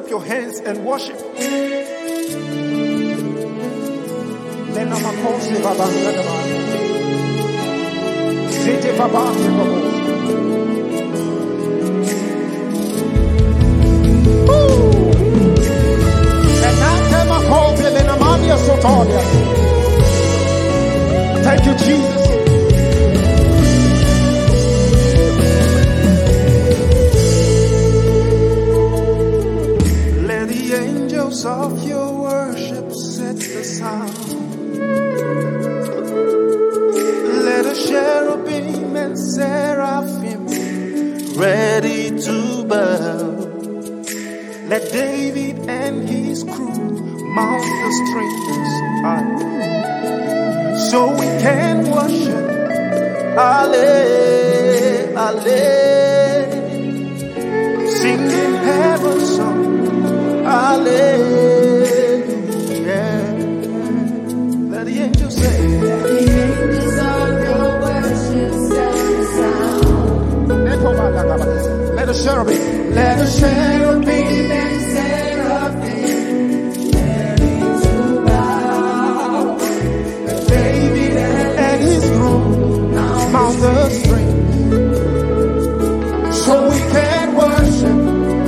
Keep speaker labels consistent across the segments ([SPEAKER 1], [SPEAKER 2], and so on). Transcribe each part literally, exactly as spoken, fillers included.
[SPEAKER 1] up your hands and worship. Thank you, Jesus. Let the angels of your worship set the sound. Let the cherubim and seraphim ready to bow. Let David and his crew mount the strings high, so we can worship. Alleluia, alleluia, singing heaven's song. Alleluia. Let the angels say.
[SPEAKER 2] Let the angels of your worship set the sound.
[SPEAKER 1] Let the cherubim,
[SPEAKER 2] let the cherubim and seraphim ready to bow. Let David
[SPEAKER 1] and his groom mount the strings, so we can worship.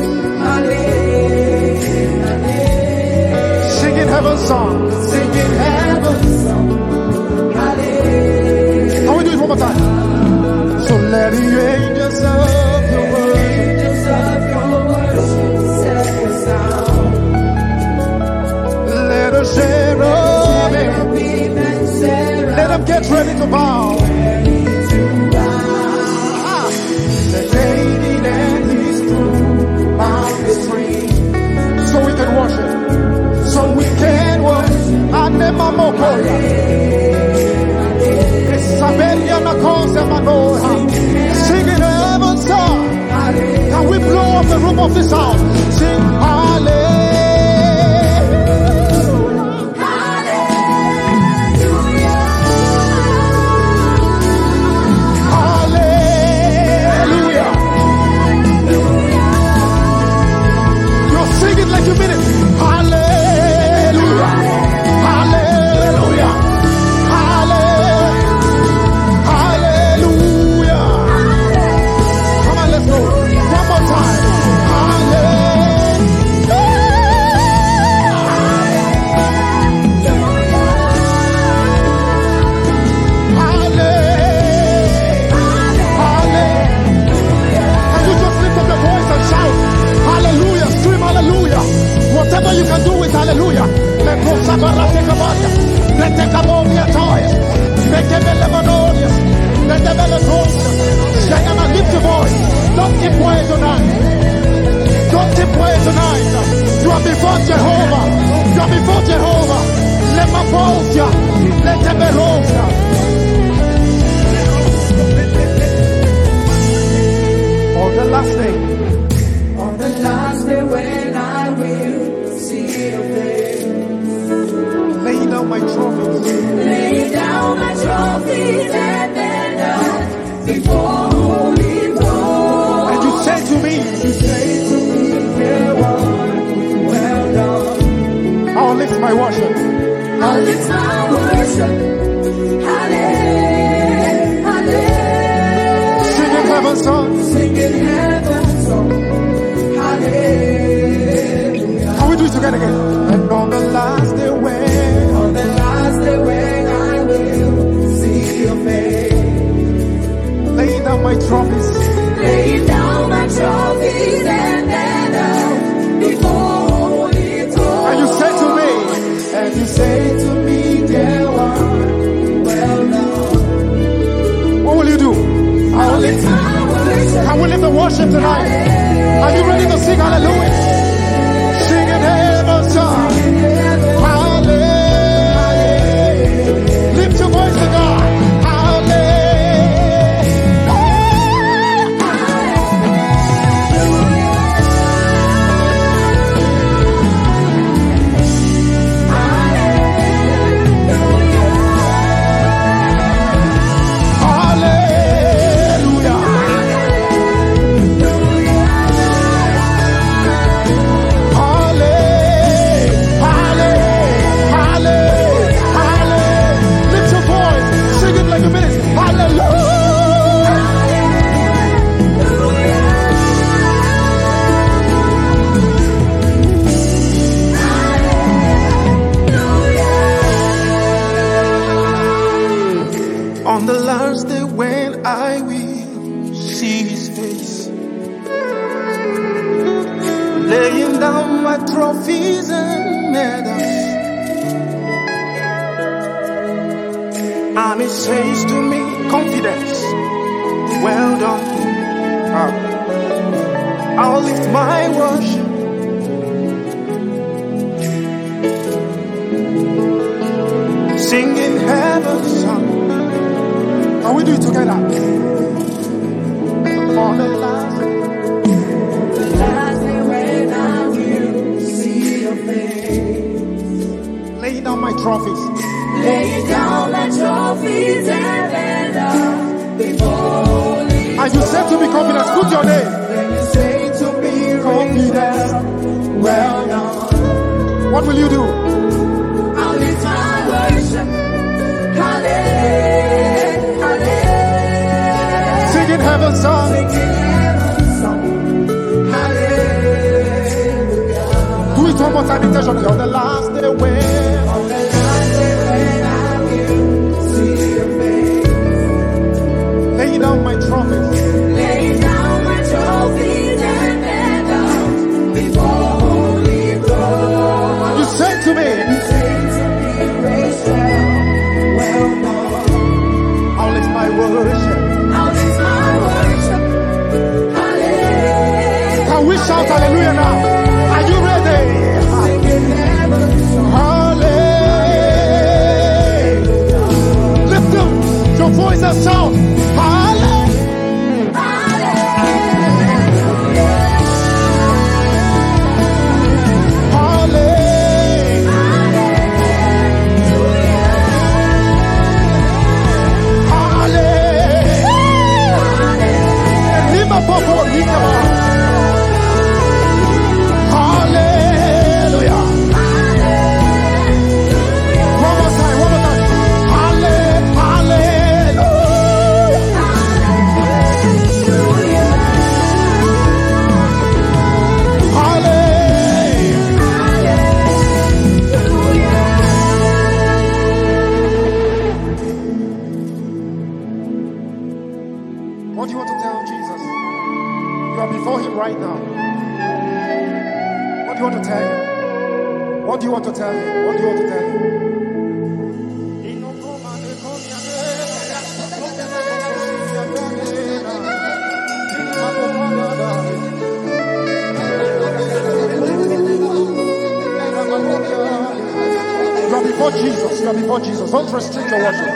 [SPEAKER 2] Alleluia, alleluia,
[SPEAKER 1] singing heaven's song,
[SPEAKER 2] singing heaven's song. Alleluia.
[SPEAKER 1] Can we do it one more time? So let the angels of your
[SPEAKER 2] angels of your worship set the sound.
[SPEAKER 1] Let the cherubim, let them get ready to bow.
[SPEAKER 2] Ready to bow.
[SPEAKER 1] Let David and his crew mount the string, so we can worship, so we can worship. Anemamoko, Isabelia Nakosa Manoha, singing heaven's song. Can we blow up the room of this house? Sing hallelujah. Like you mean it. Hallelujah. Hallelujah. Hallelujah. Hallelujah. Come on, let's go. One more time. Hallelujah. Whatever you can do with hallelujah. Let go sabarate kabaria. Let the kabomia toys. Let the lemononias. Let the melatonin. Shayana, lift your voice. Don't keep quiet tonight. Don't keep quiet tonight. You are before Jehovah. You are before Jehovah. Let my balls ya. Let the belongs ya. On the last day.
[SPEAKER 2] On the last day when I will see your face,
[SPEAKER 1] lay down my trophies,
[SPEAKER 2] lay down my trophies and then down before holy throne.
[SPEAKER 1] And you say to me,
[SPEAKER 2] you say to me, well done.
[SPEAKER 1] I'll lift my worship,
[SPEAKER 2] I'll lift my worship, hallelujah, hallelujah,
[SPEAKER 1] singing heaven's song,
[SPEAKER 2] singing heaven's song.
[SPEAKER 1] Can we do it together again? And on the last day when,
[SPEAKER 2] on the last day when I will see your face,
[SPEAKER 1] lay down my trophies,
[SPEAKER 2] lay down my trophies and then out before holy throne.
[SPEAKER 1] and you say to me,
[SPEAKER 2] and you say to me, dear one, well done.
[SPEAKER 1] what will you do?
[SPEAKER 2] I'll lift my worship.
[SPEAKER 1] Can we lift the worship tonight? Are you ready to sing hallelujah? Singing heaven's song. Hallelujah. Lift your voice to God. Hallelujah. I will see his face. Laying down my trophies and medals. And it says to me, confidence, well done. Ah. I'll lift my worship. Singing heaven's song. Can we do it together? On the last,
[SPEAKER 2] the last day when I will see your face.
[SPEAKER 1] Laying down my trophies.
[SPEAKER 2] Laying down my trophies and medals before you.
[SPEAKER 1] And you said to me, confidence, put your name.
[SPEAKER 2] Then you say to me, confidence, well done.
[SPEAKER 1] What will you do?
[SPEAKER 2] I'll lift my worship. Hallelujah, hallelujah.
[SPEAKER 1] Singing heaven's song.
[SPEAKER 2] Singing heaven's song. Hallelujah.
[SPEAKER 1] Do it one more time, intentionally. On the last day when.
[SPEAKER 2] On the last day when I will see your face.
[SPEAKER 1] Laying down my trophies.
[SPEAKER 2] Laying down my trophies and medals before holy throne.
[SPEAKER 1] You said to me,
[SPEAKER 2] You say to me, Rachel, well done.
[SPEAKER 1] I'll lift my worship.
[SPEAKER 2] I'll lift my worship. Hallelujah.
[SPEAKER 1] Can we shout hallelujah now? Are you ready?
[SPEAKER 2] Singing heaven's song.
[SPEAKER 1] Hallelujah. Lift up your voice and shout. Hallelujah. Hallelujah. Hallelujah. Rima popo rima. Hallelujah. One more time, one more time. Halle- Hallelujah. What do you want to tell Jesus? You are before him right now. What do you want to tell him? What do you want to tell him? What do you want to tell him? You are before Jesus. You are before Jesus. Don't restrict your worship.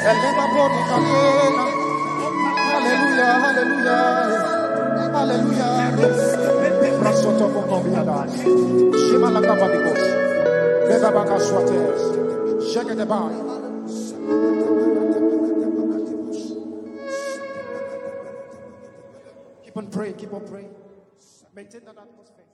[SPEAKER 1] Hallelujah, hallelujah, hallelujah. Brasoto Bombiada. Shima la Cavadicos. Bebabaca Swates. Shake the bar. Keep on praying, keep on praying. Maintain that atmosphere.